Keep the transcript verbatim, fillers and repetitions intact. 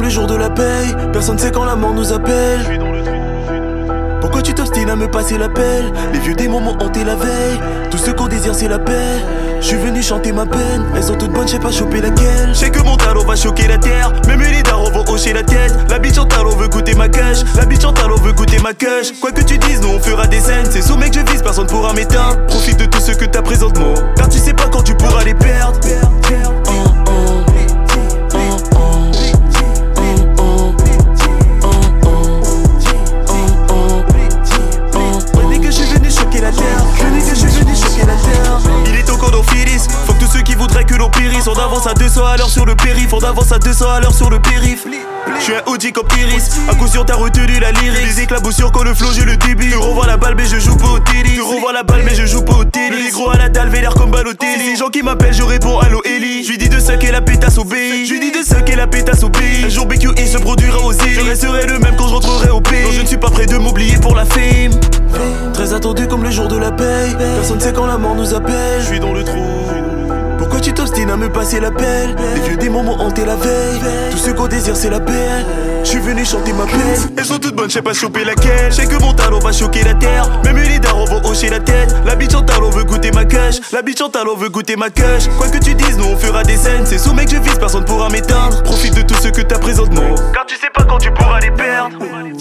le jour de la paye. Personne sait quand la mort nous appelle. Pourquoi tu t'obstines à me passer l'appel? Les vieux démons m'ont hanté la veille. Tout ce qu'on désire c'est la paix. Je suis venu chanter ma peine. Elles sont toutes bonnes, j'ai pas chopé laquelle. J'sais que mon talon va choquer la terre. Même les darons vont hocher la tête. La bitch en talon veut goûter ma cache. La bitch en talon veut goûter ma cache. Quoi que tu dises, nous on fera des scènes. C'est sous mec que je vise, personne pourra m'éteindre. Profite de tout ce que t'as présentement, car tu sais pas quand tu pourras les perdre. Oh, oh. On avance à deux cents à l'heure sur le périph', on avance à deux cents à l'heure sur le périph'. J'suis un O G comme Iris, à coup sûr t'as retenu la lyrique. Les éclaboussures quand le flow j'ai le débit. Tu revois la balle mais je joue pas au tennis. Tu revois la balle mais je joue pas au tennis. Les gros à la dalle l'air comme Balotelli. Les gens qui m'appellent je réponds allo Ellie. J'lui dis de ce qu'est la pétasse au pays. J'lui dis de ce qu'est la pétasse au pays. Un jour B Q I se produira aux îles. Je resterai le même quand je rentrerai au pays. Non je ne suis pas prêt de m'oublier pour la fame. Très attendu comme le jour de la paye. Personne sait quand la mort nous appelle. J'suis dans le trou. Pourquoi tu t'obstines à me passer l'appel? Les vieux démons m'ont hanté la veille. Tout ce qu'on désire c'est la paix. Je suis venu chanter ma peine. Elles sont toutes bonnes, j'sais pas choper laquelle. J'sais que mon talon va choquer la terre. Même les darons vont hocher la tête. La bitch en talon veut goûter ma cache. La bitch en talon veut goûter ma cache. Quoi que tu dises, nous on fera des scènes. C'est sous mec je vise, personne pourra m'éteindre. Profite de tout ce que t'as présentement, car tu sais pas quand tu pourras les perdre.